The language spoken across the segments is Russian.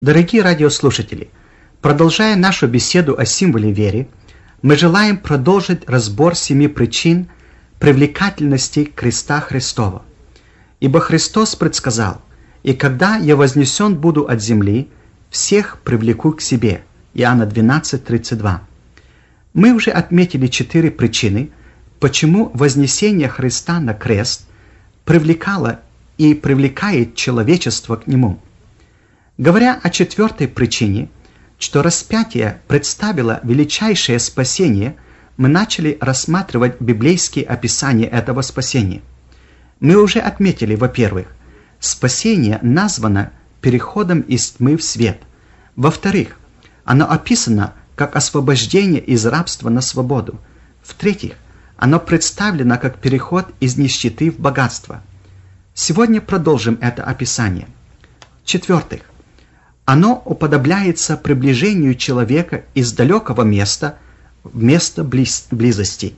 Дорогие радиослушатели, продолжая нашу беседу о символе веры, мы желаем продолжить разбор 7 причин привлекательности креста Христова. Ибо Христос предсказал: «И когда я вознесен буду от земли, всех привлеку к себе». Иоанна 12:32. Мы уже отметили 4 причины, почему вознесение Христа на крест привлекало и привлекает человечество к Нему. Говоря о 4 причине, что распятие представило величайшее спасение, мы начали рассматривать библейские описания этого спасения. Мы уже отметили, во-первых, спасение названо переходом из тьмы в свет. Во-вторых, оно описано как освобождение из рабства на свободу. В-третьих, оно представлено как переход из нищеты в богатство. Сегодня продолжим это описание. В-четвертых, оно уподобляется приближению человека из далекого места в место близости.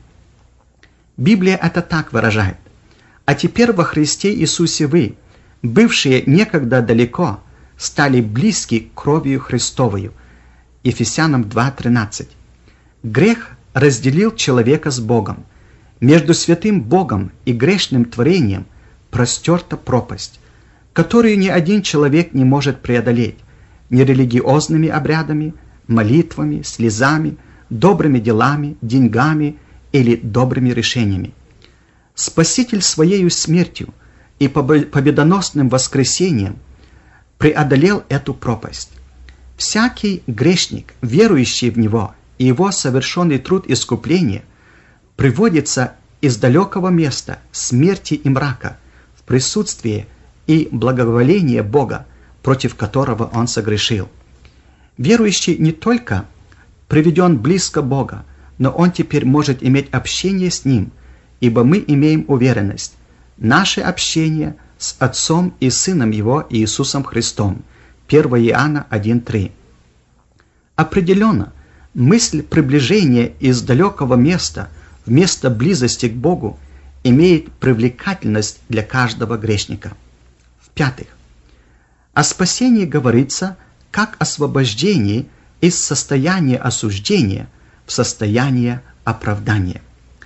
Библия это так выражает: «А теперь во Христе Иисусе вы, бывшие некогда далеко, стали близки кровью Христовою». Ефесянам 2:13. Грех разделил человека с Богом. Между святым Богом и грешным творением простерта пропасть, которую ни один человек не может преодолеть ни религиозными обрядами, молитвами, слезами, добрыми делами, деньгами или добрыми решениями. Спаситель своею смертью и победоносным воскресением преодолел эту пропасть. Всякий грешник, верующий в Него, и Его совершенный труд искупления приводится из далекого места смерти и мрака в присутствие и благоволение Бога, против которого он согрешил. Верующий не только приведен близко Бога, но он теперь может иметь общение с Ним, ибо мы имеем уверенность: наше общение с Отцом и Сыном Его Иисусом Христом. 1 Иоанна 1:3. Определенно, мысль приближения из далекого места в место близости к Богу имеет привлекательность для каждого грешника. В-пятых, о спасении говорится как освобождении из состояния осуждения в состояние оправдания.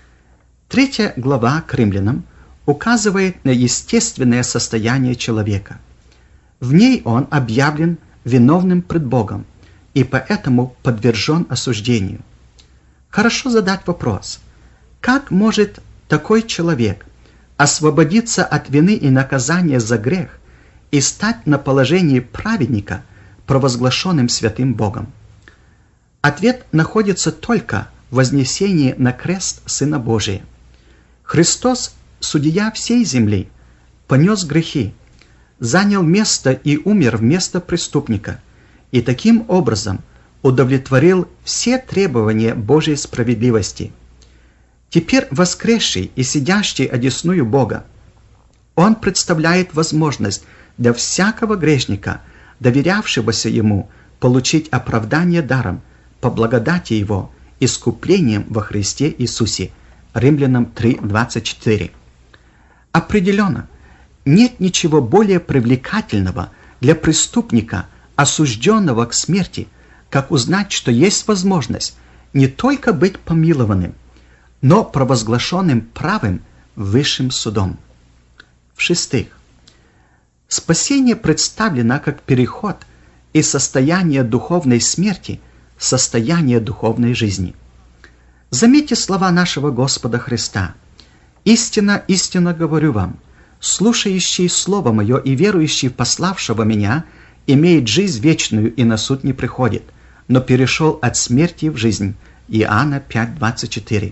3 глава к Римлянам указывает на естественное состояние человека. В ней он объявлен виновным пред Богом и поэтому подвержен осуждению. Хорошо задать вопрос: как может такой человек освободиться от вины и наказания за грех и стать на положении праведника, провозглашенным святым Богом? Ответ находится только в вознесении на крест Сына Божия. Христос, судья всей земли, понес грехи, занял место и умер вместо преступника, и таким образом удовлетворил все требования Божьей справедливости. Теперь воскресший и сидящий одесную Бога, Он представляет возможность для всякого грешника, доверявшегося Ему, получить оправдание даром по благодати Его, искуплением во Христе Иисусе. Римлянам 3:24. Определенно, нет ничего более привлекательного для преступника, осужденного к смерти, как узнать, что есть возможность не только быть помилованным, но провозглашенным правым высшим судом. В-шестых, спасение представлено как переход из состояния духовной смерти в состояние духовной жизни. Заметьте слова нашего Господа Христа: «Истинно, истинно говорю вам, слушающий Слово Мое и верующий в пославшего Меня имеет жизнь вечную и на суд не приходит, но перешел от смерти в жизнь». Иоанна 5:24.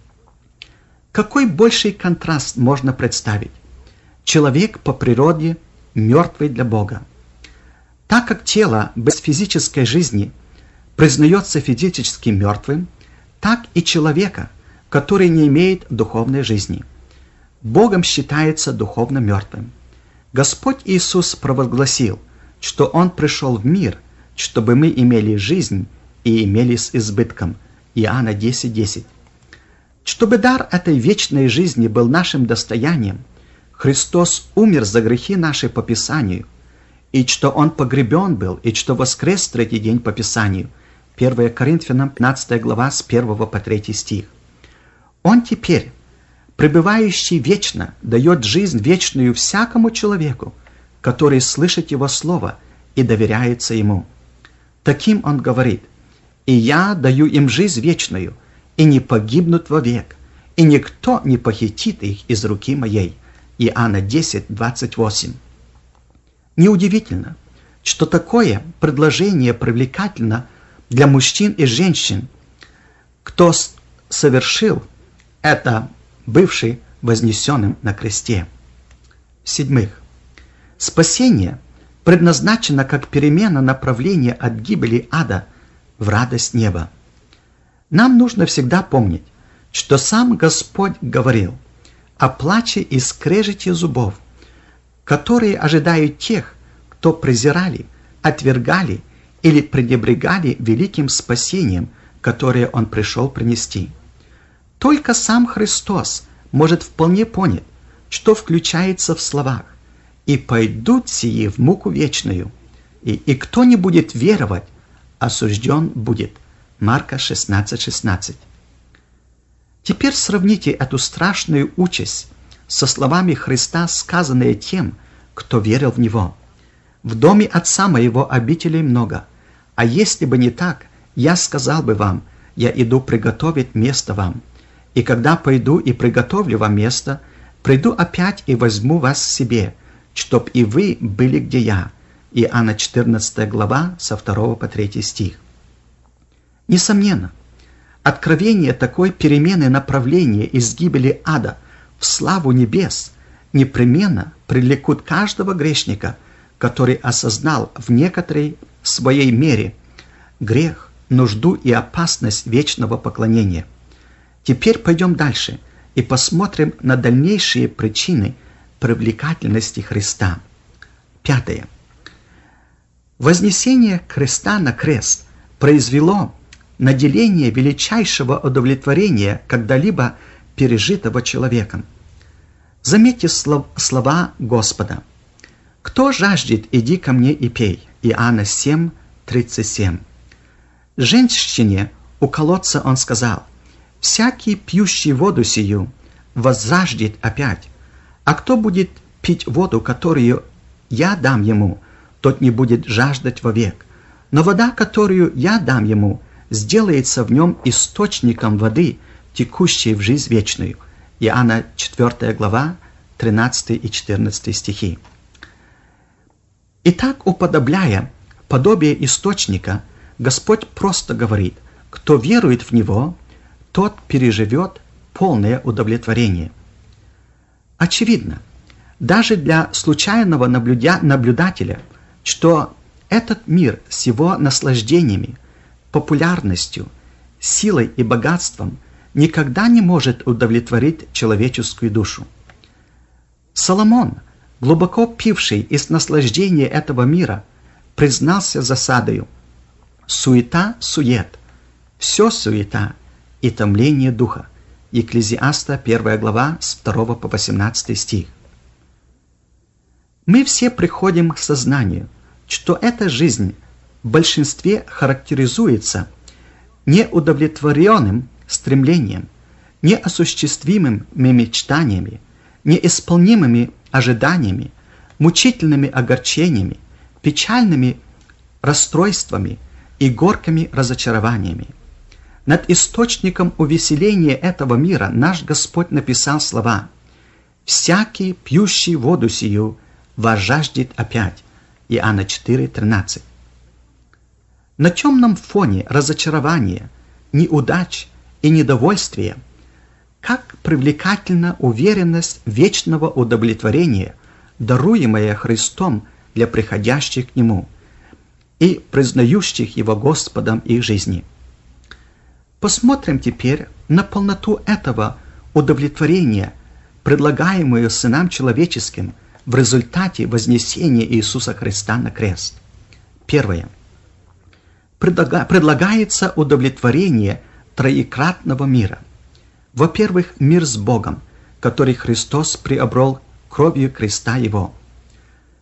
Какой больший контраст можно представить? Человек по природе мертвый для Бога. Так как тело без физической жизни признается физически мертвым, так и человека, который не имеет духовной жизни, Богом считается духовно мертвым. Господь Иисус провозгласил, что Он пришел в мир, чтобы мы имели жизнь и имели с избытком. Иоанна 10:10. Чтобы дар этой вечной жизни был нашим достоянием, Христос умер за грехи наши по Писанию и что Он погребен был, и что воскрес в третий день по Писанию. 1 Коринфянам 15 глава с 1 по 3 стих. Он теперь, пребывающий вечно, дает жизнь вечную всякому человеку, который слышит Его Слово и доверяется Ему. Таким Он говорит: «И я даю им жизнь вечную, и не погибнут вовек, и никто не похитит их из руки моей». Иоанна 10, 28. Неудивительно, что такое предложение привлекательно для мужчин и женщин, кто совершил это, бывший вознесенным на кресте. В-седьмых, спасение предназначено как перемена направления от гибели ада в радость неба. Нам нужно всегда помнить, что сам Господь говорил о плаче и скрежете зубов, которые ожидают тех, кто презирали, отвергали или пренебрегали великим спасением, которое Он пришел принести. Только сам Христос может вполне понять, что включается в словах: «И пойдут сии в муку вечную, и кто не будет веровать, осужден будет». Марка 16:16. Теперь сравните эту страшную участь со словами Христа, сказанные тем, кто верил в Него: «В доме Отца моего обителей много, а если бы не так, я сказал бы вам: я иду приготовить место вам. И когда пойду и приготовлю вам место, приду опять и возьму вас к себе, чтоб и вы были, где я». Иоанна 14 глава со 2 по 3 стих. Несомненно, откровение такой перемены направления из гибели ада в славу небес непременно привлекут каждого грешника, который осознал в некоторой своей мере грех, нужду и опасность вечного поклонения. Теперь пойдем дальше и посмотрим на дальнейшие причины привлекательности Христа. Пятое. Вознесение Христа на крест произвело наделение величайшего удовлетворения, когда-либо пережитого человеком. Заметьте слова Господа: «Кто жаждет, иди ко мне и пей». Иоанна 7, 37. Женщине у колодца Он сказал: «Всякий, пьющий воду сию, возжаждет опять, а кто будет пить воду, которую я дам ему, тот не будет жаждать вовек. Но вода, которую я дам ему, сделается в нем источником воды, текущей в жизнь вечную». Иоанна 4 глава, 13 и 14 стихи. Итак, уподобляя подобие источника, Господь просто говорит: кто верует в Него, тот переживет полное удовлетворение. Очевидно, даже для случайного наблюдателя, что этот мир с его наслаждениями, популярностью, силой и богатством никогда не может удовлетворить человеческую душу. Соломон, глубоко пивший из наслаждения этого мира, признался засадою: суета-сует, все суета и томление духа. Екклезиаста 1 глава с 2 по 18 стих. Мы все приходим к сознанию, что эта жизнь в большинстве характеризуется неудовлетворенным стремлением, неосуществимыми мечтаниями, неисполнимыми ожиданиями, мучительными огорчениями, печальными расстройствами и горькими разочарованиями. Над источником увеселения этого мира наш Господь написал слова: «Всякий, пьющий воду сию, возжаждет опять». Иоанна 4:13. На темном фоне разочарования, неудач и недовольствия, как привлекательна уверенность вечного удовлетворения, даруемая Христом для приходящих к Нему и признающих Его Господом их жизни. Посмотрим теперь на полноту этого удовлетворения, предлагаемую сынам человеческим в результате вознесения Иисуса Христа на крест. Первое. Предлагается удовлетворение троекратного мира. Во-первых, мир с Богом, который Христос приобрел кровью креста Его.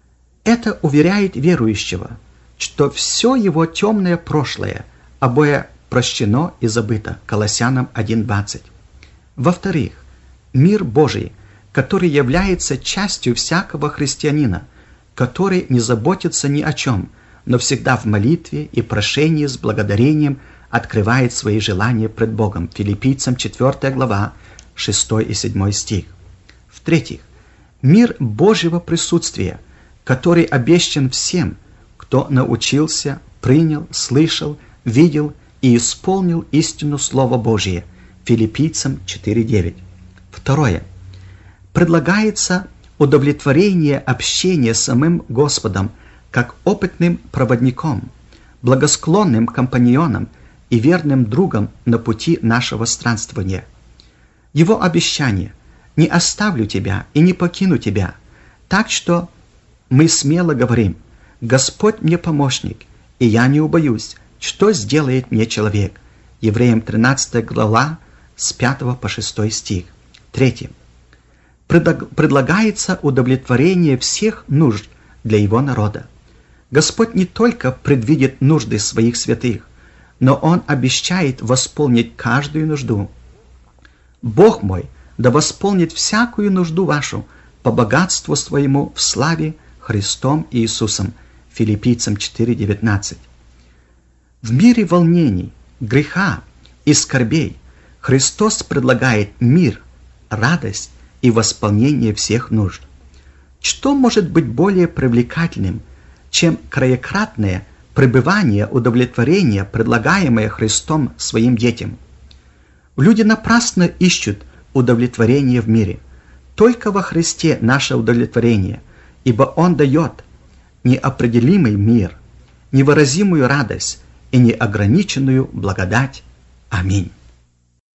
Это уверяет верующего, что все его темное прошлое обоє прощено и забыто. Колоссянам 1:20. Во-вторых, мир Божий, который является частью всякого христианина, который не заботится ни о чем, но всегда в молитве и прошении с благодарением открывает свои желания пред Богом. Филиппийцам 4 глава, 6 и 7 стих. В-третьих, мир Божьего присутствия, который обещан всем, кто научился, принял, слышал, видел и исполнил истину Слова Божие. Филиппийцам 4:9. Второе. Предлагается удовлетворение общения с самим Господом как опытным проводником, благосклонным компаньоном и верным другом на пути нашего странствования. Его обещание «Не оставлю тебя и не покину тебя», так что мы смело говорим «Господь мне помощник, и я не убоюсь, что сделает мне человек». Евреям 13 глава с 5 по 6 стих. Третье. Предлагается удовлетворение всех нужд для его народа. Господь не только предвидит нужды своих святых, но Он обещает восполнить каждую нужду. «Бог мой да восполнит всякую нужду вашу по богатству своему в славе Христом Иисусом». Филиппийцам 4:19. В мире волнений, греха и скорбей Христос предлагает мир, радость и восполнение всех нужд. Что может быть более привлекательным, чем краекратное пребывание удовлетворения, предлагаемое Христом своим детям? Люди напрасно ищут удовлетворение в мире. Только во Христе наше удовлетворение, ибо Он дает неопределимый мир, невыразимую радость и неограниченную благодать. Аминь.